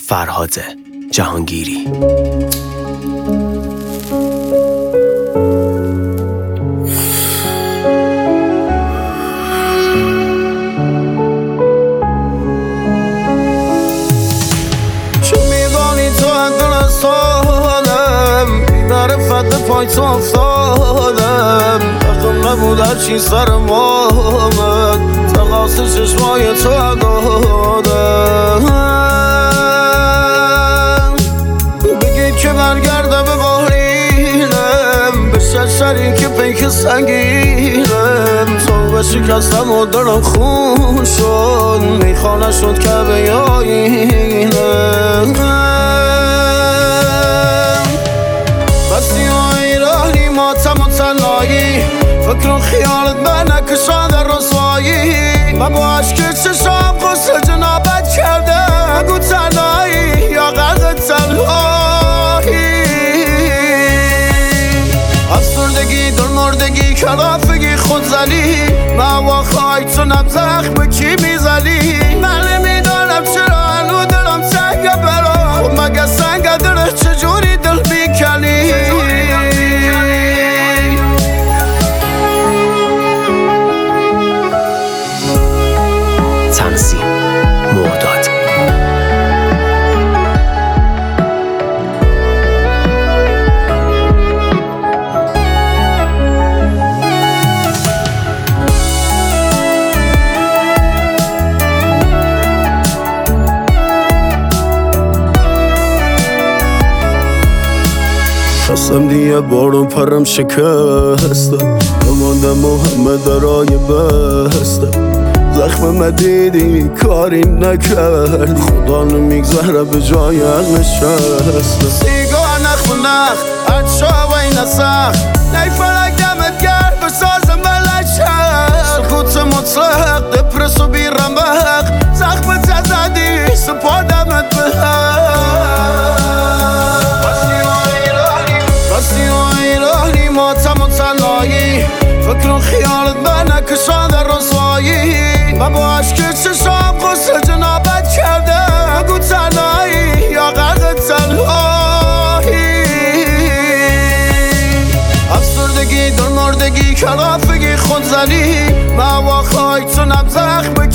فرهاد جهانگیری. پای تو افتادم حقم نبود هرچی سرم آمد تقاس چشمای تو دادم بگید که برگرده به بالینم به ششری که پیک سنگینم تو شکستم و دلم خون شد میخانه شد که به آینم فکر و خیالت به نکشان در رسوایی و با عشق چشام غسل جنابت کرده بگو تنهایی یا غرق تنهایی افسردگی در مردگی کلافگی خودزنی نوا خواهی تو نبزخ به کی میزنی من نمیدانم چرا هنو دلم تنگه برا خب مگه سنگه داره چجوری دل بیکنی مرداد. خواستم دیگه بارون پرم شکستم بماندم محمد رای بستم زخم مدیدی کاری نکردی خدا نمیگذره به جای حق نشستم سیگار نخ و نخ اچا و این سخت نیفرک دمت گرد بساز ملک شد سکوت مطلق دپرس و بیرمق زخم تزدی سپردمت به راستی و ایرانی ماتم و تنهایی فکر و خیالت به نکشان در رسوایی و با عشق چشام غسل جنابت کرده بگو تنهایی یا غرق تنهایی افسردگی در مردگی کلافگی خودزنی نوا خواهی تو نبزخ به